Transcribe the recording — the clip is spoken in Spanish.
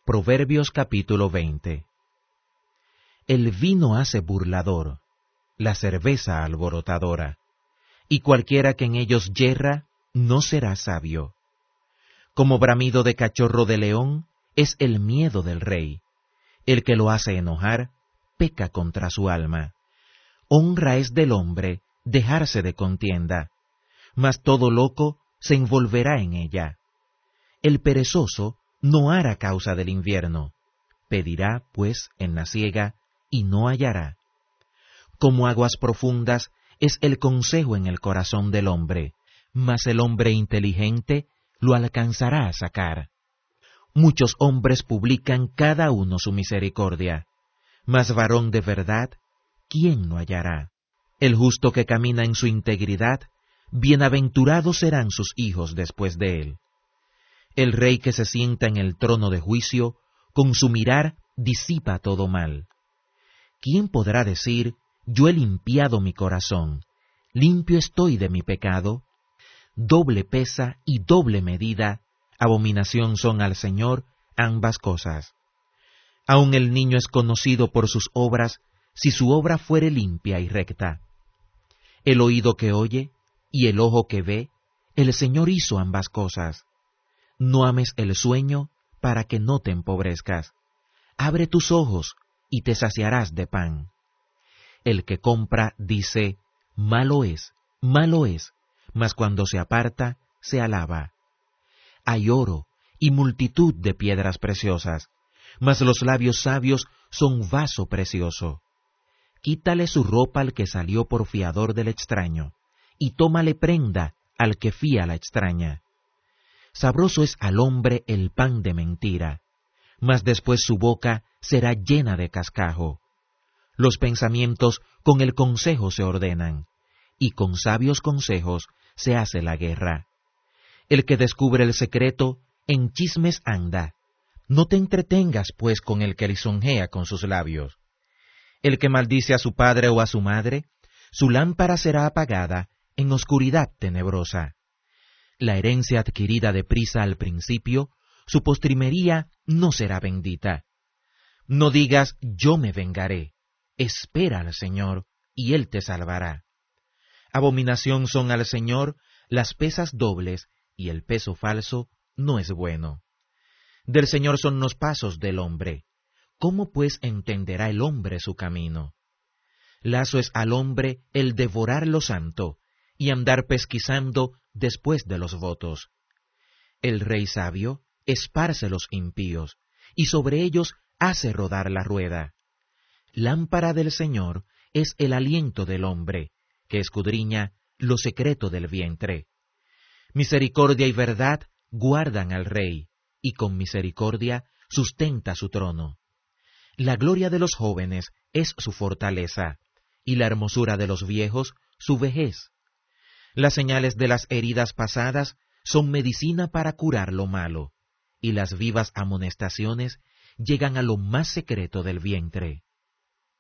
Proverbios capítulo 20. El vino hace burlador, la cerveza alborotadora, y cualquiera que en ellos yerra no será sabio. Como bramido de cachorro de león es el miedo del rey. El que lo hace enojar peca contra su alma. Honra es del hombre dejarse de contienda, mas todo loco se envolverá en ella. El perezoso no hará causa del invierno, pedirá, pues, en la siega, y no hallará. Como aguas profundas es el consejo en el corazón del hombre, mas el hombre inteligente lo alcanzará a sacar. Muchos hombres publican cada uno su misericordia, mas varón de verdad, ¿quién lo hallará? El justo que camina en su integridad, bienaventurados serán sus hijos después de él. El rey que se sienta en el trono de juicio, con su mirar disipa todo mal. ¿Quién podrá decir, yo he limpiado mi corazón, limpio estoy de mi pecado? Doble pesa y doble medida, abominación son al Señor ambas cosas. Aun el niño es conocido por sus obras, si su obra fuere limpia y recta. El oído que oye y el ojo que ve, el Señor hizo ambas cosas. No ames el sueño para que no te empobrezcas. Abre tus ojos y te saciarás de pan. El que compra dice, malo es, mas cuando se aparta, se alaba. Hay oro y multitud de piedras preciosas, mas los labios sabios son vaso precioso. Quítale su ropa al que salió por fiador del extraño, y tómale prenda al que fía a la extraña. Sabroso es al hombre el pan de mentira, mas después su boca será llena de cascajo. Los pensamientos con el consejo se ordenan, y con sabios consejos se hace la guerra. El que descubre el secreto, en chismes anda. No te entretengas, pues, con el que lisonjea con sus labios. El que maldice a su padre o a su madre, su lámpara será apagada en oscuridad tenebrosa. La herencia adquirida deprisa al principio, su postrimería no será bendita. No digas, yo me vengaré. Espera al Señor, y Él te salvará. Abominación son al Señor las pesas dobles, y el peso falso no es bueno. Del Señor son los pasos del hombre. ¿Cómo pues entenderá el hombre su camino? Lazo es al hombre el devorar lo santo, y andar pesquisando después de los votos. El rey sabio esparce los impíos, y sobre ellos hace rodar la rueda. Lámpara del Señor es el aliento del hombre, que escudriña lo secreto del vientre. Misericordia y verdad guardan al rey, y con misericordia sustenta su trono. La gloria de los jóvenes es su fortaleza, y la hermosura de los viejos su vejez. Las señales de las heridas pasadas son medicina para curar lo malo, y las vivas amonestaciones llegan a lo más secreto del vientre.